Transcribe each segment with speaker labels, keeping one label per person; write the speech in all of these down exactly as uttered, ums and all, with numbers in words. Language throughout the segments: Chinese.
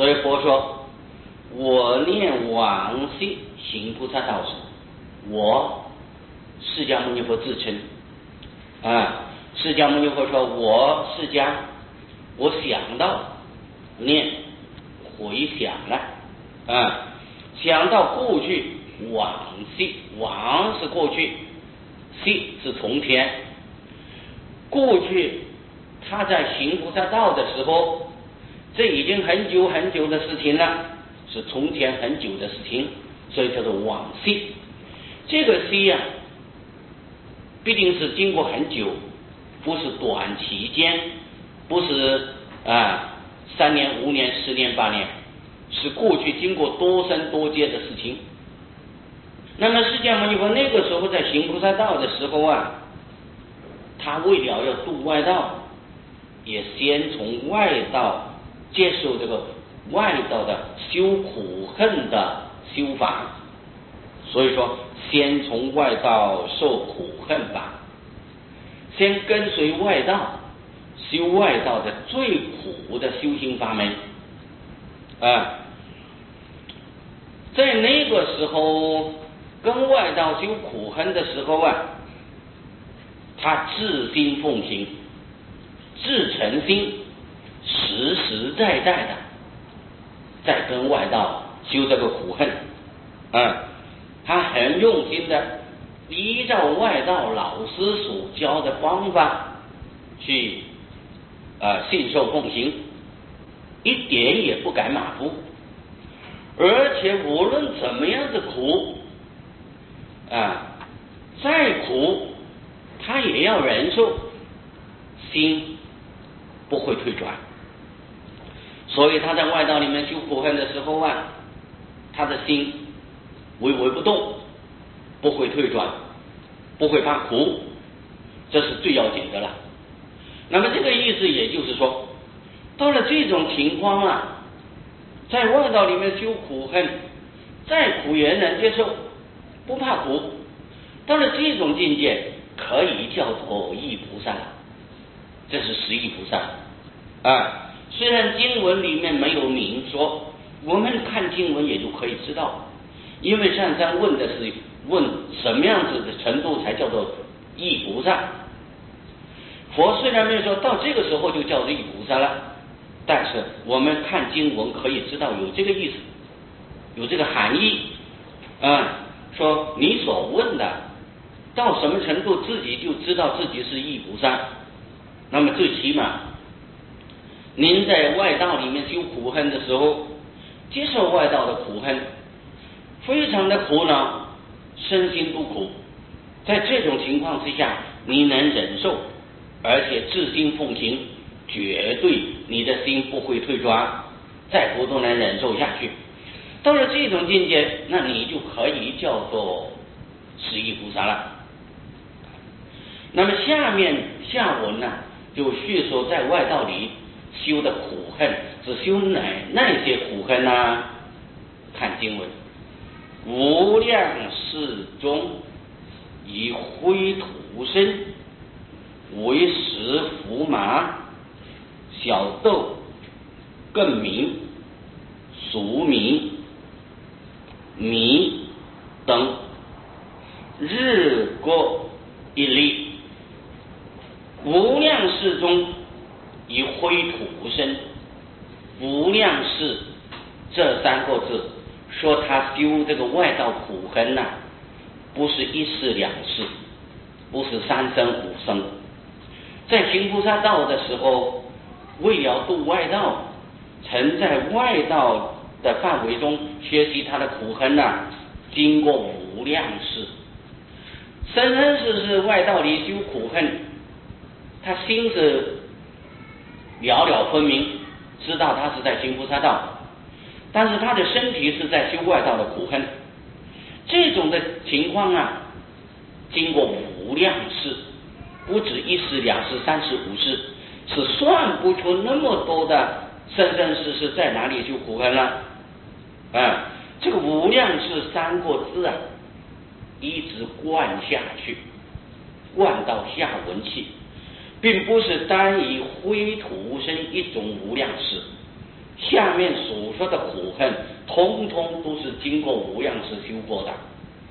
Speaker 1: 所以佛说，我念往昔行菩萨道时，我释迦牟尼佛自称啊，释迦牟尼佛说，我释迦，我想到念回想了啊，想到过去往昔，往是过去，昔是从前，过去他在行菩萨道的时候，这已经很久很久的事情了，是从前很久的事情，所以叫做往昔。这个昔呀、啊，必定是经过很久，不是短期间，不是啊三年、五年、十年、八年，是过去经过多生多劫的事情。那么释迦牟尼佛那个时候在行菩萨道的时候啊，他为了要度外道，也先从外道接受这个外道的修苦恨的修法，所以说先从外道受苦恨法，先跟随外道修外道的最苦的修行法门啊。在那个时候跟外道修苦恨的时候啊，他自心奉行，自诚心，实实在在的在跟外道修这个苦恨啊，他很用心的依照外道老师所教的方法去啊信受奉行，一点也不改马虎，而且无论怎么样的苦啊，再苦他也要忍受，心不会退转。所以他在外道里面修苦恨的时候啊，他的心微微不动，不会退转，不会怕苦，这是最要紧的了。那么这个意思也就是说，到了这种情况啊，在外道里面修苦恨，再苦也能接受，不怕苦，到了这种境界可以叫做意菩萨了，这是十意菩萨啊。虽然经文里面没有明说，我们看经文也就可以知道，因为上山问的是问什么样子的程度才叫做意菩萨。佛虽然没有说到这个时候就叫做意菩萨了，但是我们看经文可以知道有这个意思，有这个含义啊。说你所问的到什么程度自己就知道自己是意菩萨，那么最起码您在外道里面修苦恨的时候，接受外道的苦恨，非常的苦恼，身心都苦，在这种情况之下你能忍受，而且自心奉行，绝对你的心不会退转，再苦都能忍受下去。到了这种境界，那你就可以叫做十意菩萨了。那么下面下文呢，就叙说在外道里修的苦恨，是修哪那些苦恨呢、啊？看经文，无量世中，以灰土身为食伏麻、小豆、粳米、粟米、米等，日各一粒。无量世中，以灰土身。无量世这三个字，说他修这个外道苦恨呐、啊，不是一世两世，不是三生五生。在行菩萨道的时候，为了度外道，曾在外道的范围中学习他的苦恨呐、啊，经过无量世，生生世世外道里修苦恨，他心是了了分明，知道他是在行菩萨道，但是他的身体是在修外道的苦恨。这种的情况啊，经过无量世，不止一世两世三世五世，是算不出那么多的生生世世在哪里修苦恨了啊。这个无量世三个字啊，一直灌下去，灌到下文去，并不是单以灰土生一种无量世， 下面所说的苦恨，通通都是经过无量世修过的。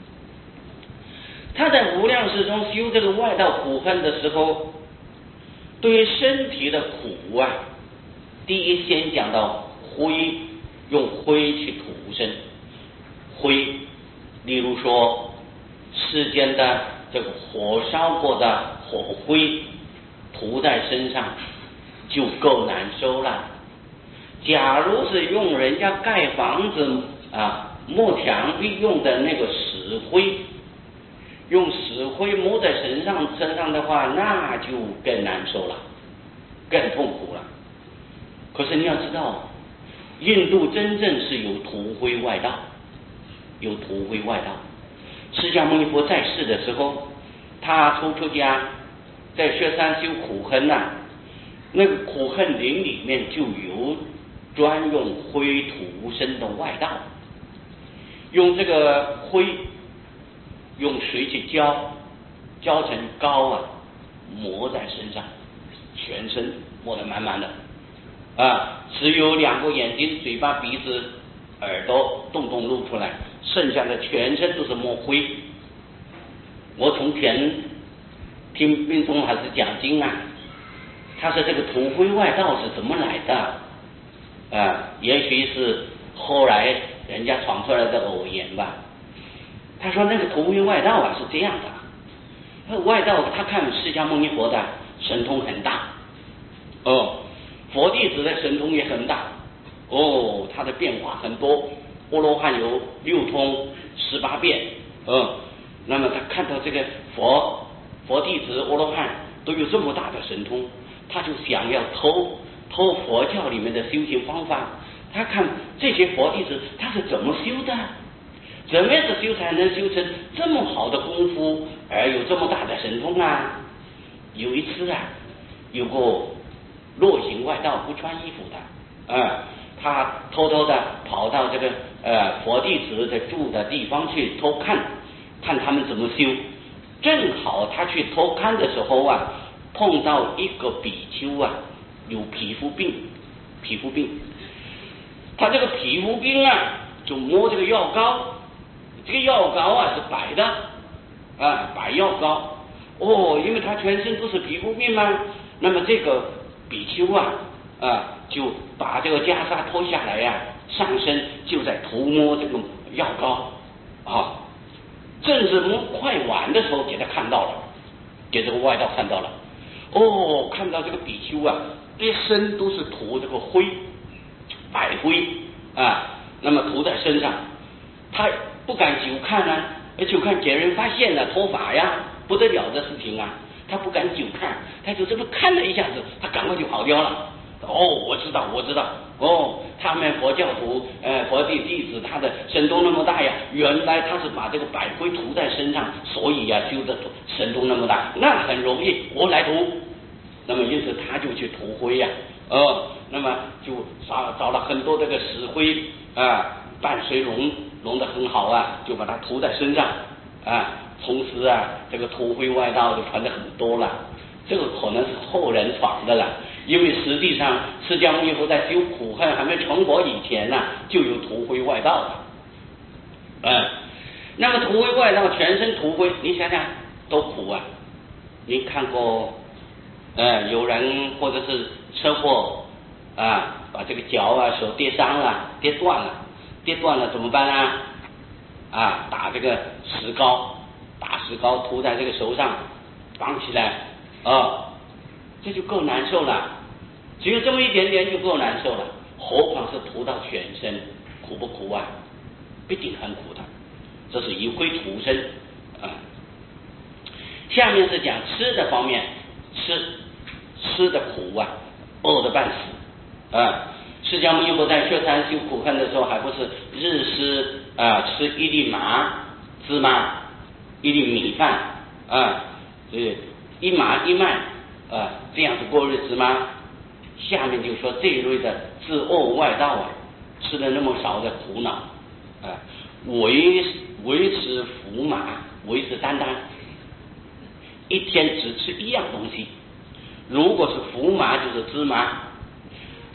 Speaker 1: 他在无量世中修这个外道苦恨的时候，对于身体的苦啊，第一先讲到灰，用灰去涂身。灰，例如说世间的这个火烧过的火灰涂在身上就够难受了。假如是用人家盖房子啊抹墙壁用的那个石灰，用石灰抹在身上身上的话，那就更难受了，更痛苦了。可是你要知道，印度真正是有涂灰外道，有涂灰外道。释迦牟尼佛在世的时候，他出出家在雪山修苦恨啊，那个苦恨林里面就有专用灰涂身的外道，用这个灰用水去浇，浇成膏啊，抹在身上，全身抹得满满的啊，只有两个眼睛、嘴巴、鼻子、耳朵洞洞露出来，剩下的全身都是抹灰。我从前听宾宗还是讲经啊，他说这个涂灰外道是怎么来的啊？也许是后来人家传出来的偶言吧。他说那个涂灰外道啊是这样的，那外道他看释迦牟尼佛的神通很大哦，佛弟子的神通也很大哦，他的变化很多，阿罗汉有六通十八变，嗯，那么他看到这个佛佛弟子阿罗汉都有这么大的神通，他就想要偷偷佛教里面的修行方法，他看这些佛弟子他是怎么修的，怎么样的修才能修成这么好的功夫，而有这么大的神通啊？有一次啊，有个若行外道不穿衣服的，啊，他偷偷的跑到这个呃佛弟子的住的地方去偷看，看他们怎么修。正好他去偷看的时候啊，碰到一个比丘啊，有皮肤病，皮肤病，他这个皮肤病啊，就摸这个药膏，这个药膏啊是白的啊，白药膏哦，因为他全身都是皮肤病嘛，那么这个比丘啊啊就把这个袈裟脱下来呀、啊，上身就在涂抹这个药膏啊，正是摸快完的时候给他看到了，给这个外道看到了，哦，看到这个比丘啊，一身都是涂这个灰，白灰啊，那么涂在身上，他不敢久看啊，久看给人发现了脱发呀，不得了的事情啊，他不敢久看，他就这么看了一下子，他赶快就跑掉了。哦，我知道，我知道，哦，他们佛教徒，呃，佛弟弟子，他的神通那么大呀，原来他是把这个白灰涂在身上，所以呀、啊，修的神通那么大，那很容易，我来涂。那么因此他就去涂灰呀、啊，哦，那么就找找了很多这个石灰啊，拌水溶溶得很好啊，就把它涂在身上啊，从此啊，这个涂灰外道就传得很多了。这个可能是后人传的了，因为实际上释迦牟尼佛在修苦恨还没成佛以前呢、啊，就有涂灰外道了。嗯，那么涂灰外道全身涂灰，你想想多苦啊！你看过，呃，有人或者是车祸啊，把这个脚啊、手跌伤了、跌断了，跌断了怎么办啊？啊，打这个石膏，打石膏涂在这个手上，绑起来。哦，这就够难受了，只有这么一点点就够难受了，何况是涂到全身，苦不苦啊？必定很苦的，这是以灰涂身啊。下面是讲吃的方面，吃吃的苦啊，饿得半死啊。释迦牟尼佛在雪山修苦恨的时候，还不是日吃啊，吃一粒麻芝麻，一粒米饭啊，所以。一麻一麦啊，这样子过日子吗？下面就说这一类的自恶外道啊，吃了那么少的苦恼啊，维维持福马，维持单单一天只吃一样东西。如果是福麻就是芝麻，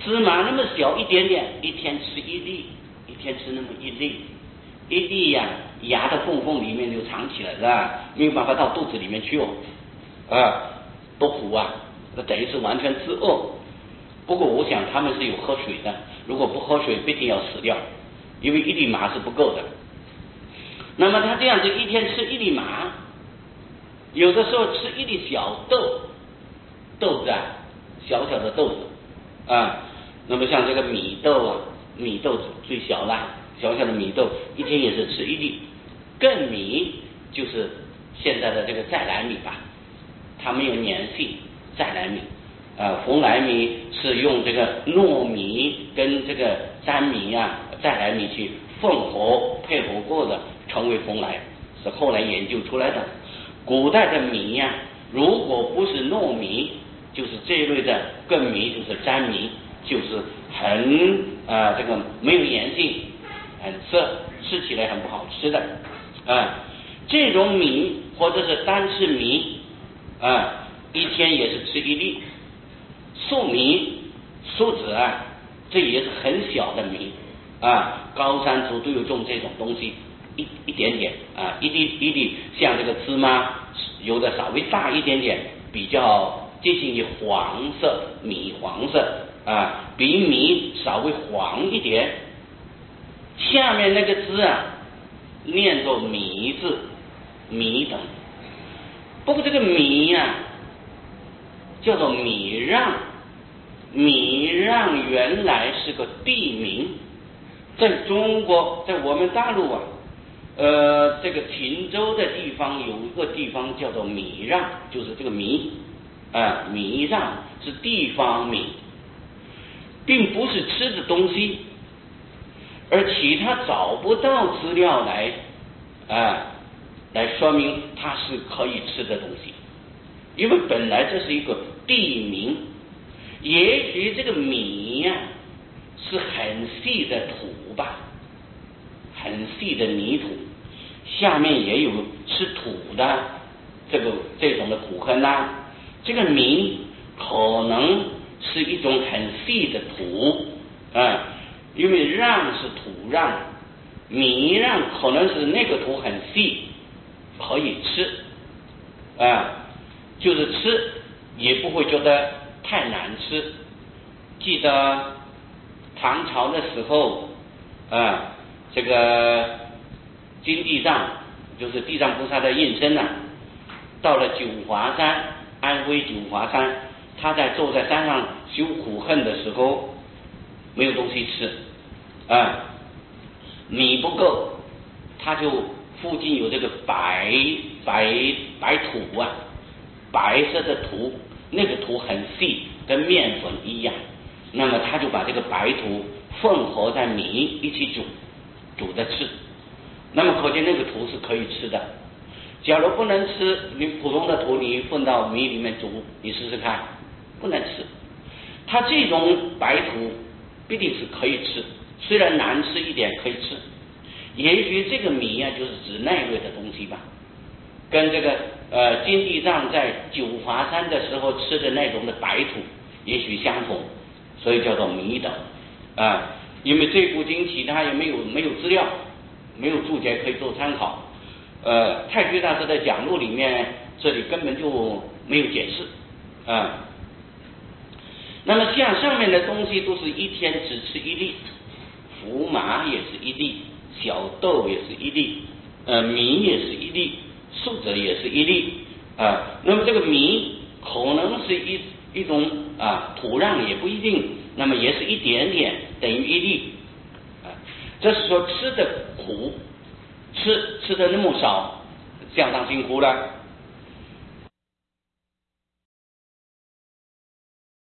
Speaker 1: 芝麻那么小一点点，一天吃一粒，一天吃那么一粒，一粒呀、啊，牙的缝缝里面就藏起来了，没有办法到肚子里面去哦，啊，多苦啊！那等于是完全吃饿。不过我想他们是有喝水的，如果不喝水，必定要死掉，因为一粒麻是不够的。那么他这样子一天吃一粒麻，有的时候吃一粒小豆，豆子啊，小小的豆子啊，那么像这个米豆啊，米豆子最小了，小小的米豆一天也是吃一粒。粳米就是现在的这个再来米吧，它没有粘性，再来米。呃，蓬莱米是用这个糯米跟这个粘米啊、再来米去混合配合过的，成为蓬莱，是后来研究出来的。古代的米呀、啊，如果不是糯米，就是这一类的粳米，就是粘米，就是很呃这个没有粘性，很涩，吃起来很不好吃的啊、呃。这种米或者是单吃米啊、呃，一天也是吃一粒。粟米、粟子啊，这也是很小的米啊，高山族都有种这种东西，一一点点啊，一粒一粒，像这个芝麻，有的稍微大一点点，比较接近于黄色，米黄色啊，比米稍微黄一点。下面那个字啊，念作米字，米等。不过这个米呀、啊，叫做米让。米让原来是个地名，在中国，在我们大陆啊，呃，这个秦州的地方有一个地方叫做米让，就是这个米啊，米让是地方名，并不是吃的东西，而其他找不到资料来啊来说明它是可以吃的东西，因为本来这是一个地名。也许这个米呀、啊、是很细的土吧，很细的泥土，下面也有吃土的这个这种的土坑啊。这个米可能是一种很细的土啊，因为让是土让，米让可能是那个土很细，可以吃啊，就是吃也不会觉得太难吃。记得唐朝的时候啊，这个金地藏就是地藏菩萨的应身啊，到了九华山，安徽九华山，他在坐在山上修苦恨的时候，没有东西吃啊，米不够，他就附近有这个白白白土啊，白色的土，那个土很细，跟面粉一样，那么他就把这个白土混合在米一起煮，煮着吃。那么可见那个土是可以吃的。假如不能吃，你普通的土你混到米里面煮，你试试看，不能吃。它这种白土必定是可以吃，虽然难吃一点可以吃。也许这个米啊，就是指那类的东西吧，跟这个呃金地藏在九华山的时候吃的那种的白土也许相同，所以叫做米等啊。因为这部经其他也没有没有资料，没有注解可以做参考。呃，太虚大师的讲录里面，这里根本就没有解释啊。那么像上面的东西都是一天只吃一粒，胡麻也是一粒，小豆也是一粒，呃，米也是一粒，粟子也是一粒啊。那么这个米可能是一一种啊土壤也不一定，那么也是一点点等于一粒啊。这是说吃的苦。吃吃的那么少，相当辛苦了。